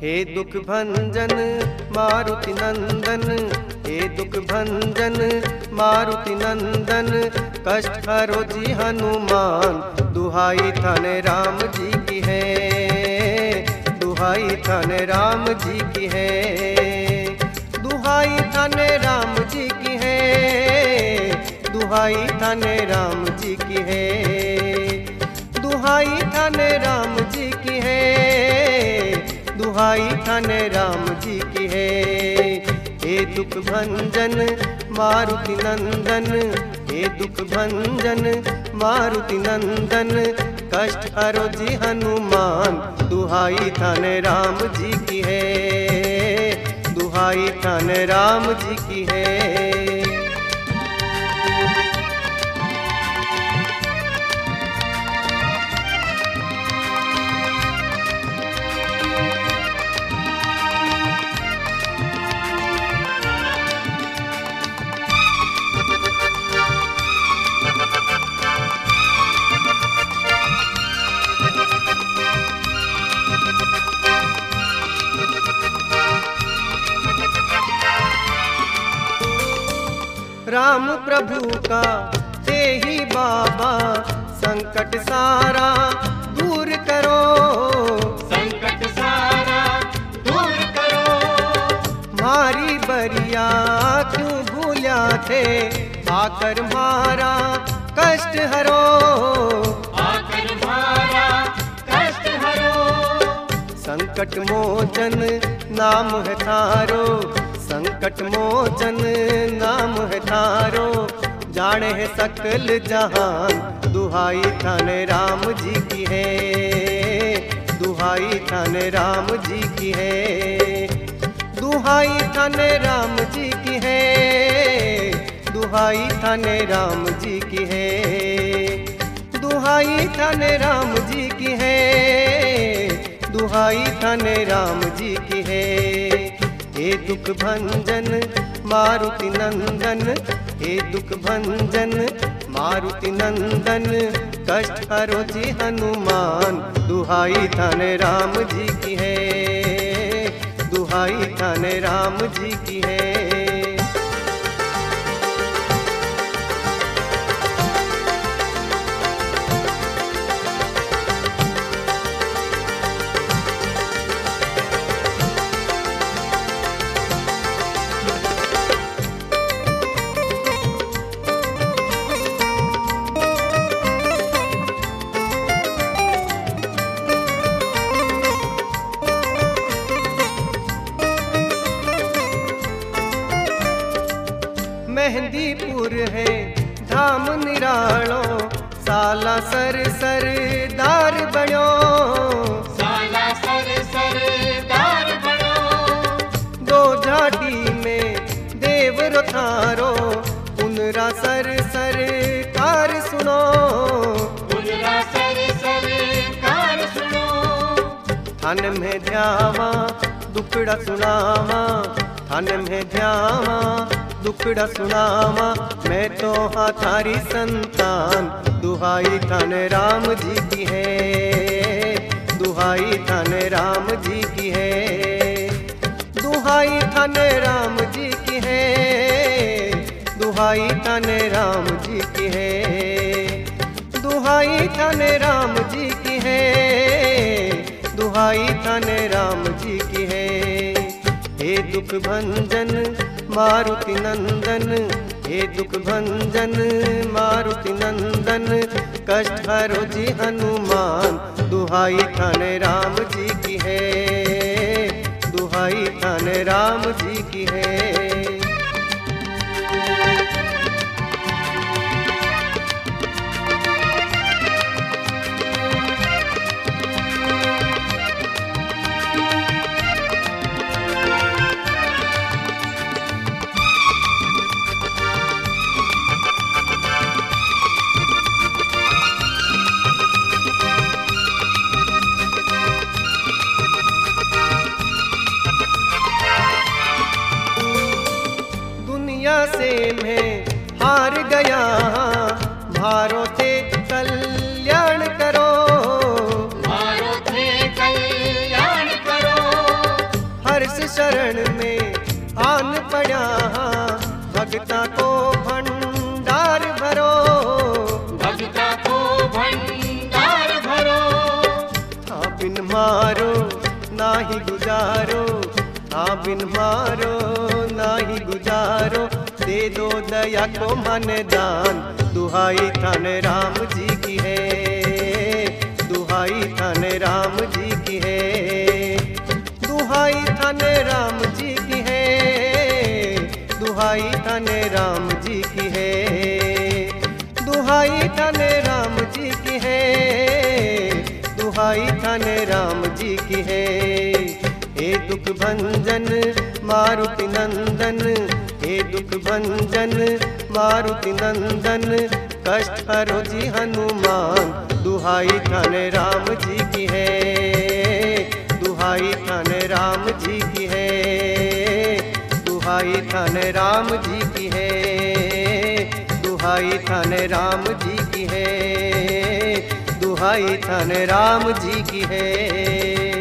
हे दुख भंजन मारुति नंदन, हे दुख भंजन मारुति नंदन, कष्ट हरो जी हनुमान, दुहाई थाने राम जी की है, दुहाई थाने राम जी की है, दुहाई थाने राम जी की है, दुहाई थाने राम जी की है, दुहाई थाने राम जी की है, दुहाई थाने राम जी की है। हे दुख भंजन मारुति नंदन, हे दुख भंजन मारुति नंदन, कष्ट हरो जी हनुमान, दुहाई थाने राम जी की है, दुहाई थाने राम जी की है। राम प्रभु का हे ही बाबा, संकट सारा दूर करो, संकट सारा दूर करो। मारी बरिया क्यों भूल्या थे, आकर मारा कष्ट हरो, आकर मारा कष्ट हरो। संकट मोचन नाम है थारो, संकट मोचन नाम है थारो, जाने है सकल जहान, दुहाई थाने राम जी की है, दुहाई थाने राम जी की है, दुहाई थाने राम जी की है, दुहाई थाने राम जी की है, दुहाई थाने राम जी की है, दुहाई थाने राम जी की है। हे दुख भंजन मारुति नंदन, हे दुख भंजन मारुति नंदन, कष्ट हरो जी हनुमान, दुहाई थाने राम जी की है, दुहाई थाने राम जी की है। मेहंदीपुर है धाम निरालो, साला सर सरदार बनो, साला सर सरदार बनो। दो झाड़ी में देव थारो, उनरा सर सरकार सुनो, उनरा सर सरकार सुनो। थान में ध्यावा दुखड़ा सुनावा, थान में ध्यावा दुखड़ा सुनावा, मैं तो हाँ थारी संतान, दुहाई थाने राम जी की है, दुहाई थाने राम जी की है, दुहाई थाने राम जी की है, दुहाई थाने राम जी की है, दुहाई थाने राम जी की है, दुहाई थाने राम जी की है। हे दुख भंजन मारुति नंदन, हे दुख भंजन मारुति नंदन, कष्ट हरो जी हनुमान, दुहाई थाने राम जी की है, दुहाई थाने राम जी की है। से मैं हार गया, भारो थे कल्याण करो, भारो थे कल्याण करो। पुकारो, हाँ बिन मारो नाही गुजारो, दे दो दया को मन दान, दुहाई थान राम जी की है, दुहाई थान राम जी की है, दुहाई थान राम जी की है, दुहाई थान राम जी की है, दुहाई थान राम जी की है, दुहाई थान राम जी की है। हे दुख भंजन मारुति नंदन, हे दुख भंजन मारुति नंदन, कष्ट हरो जी हनुमान, दुहाई थान राम जी की है, दुहाई थान राम जी की है, दुहाई थान राम जी की है, दुहाई थान राम जी की है, दुहाई थान राम जी की है।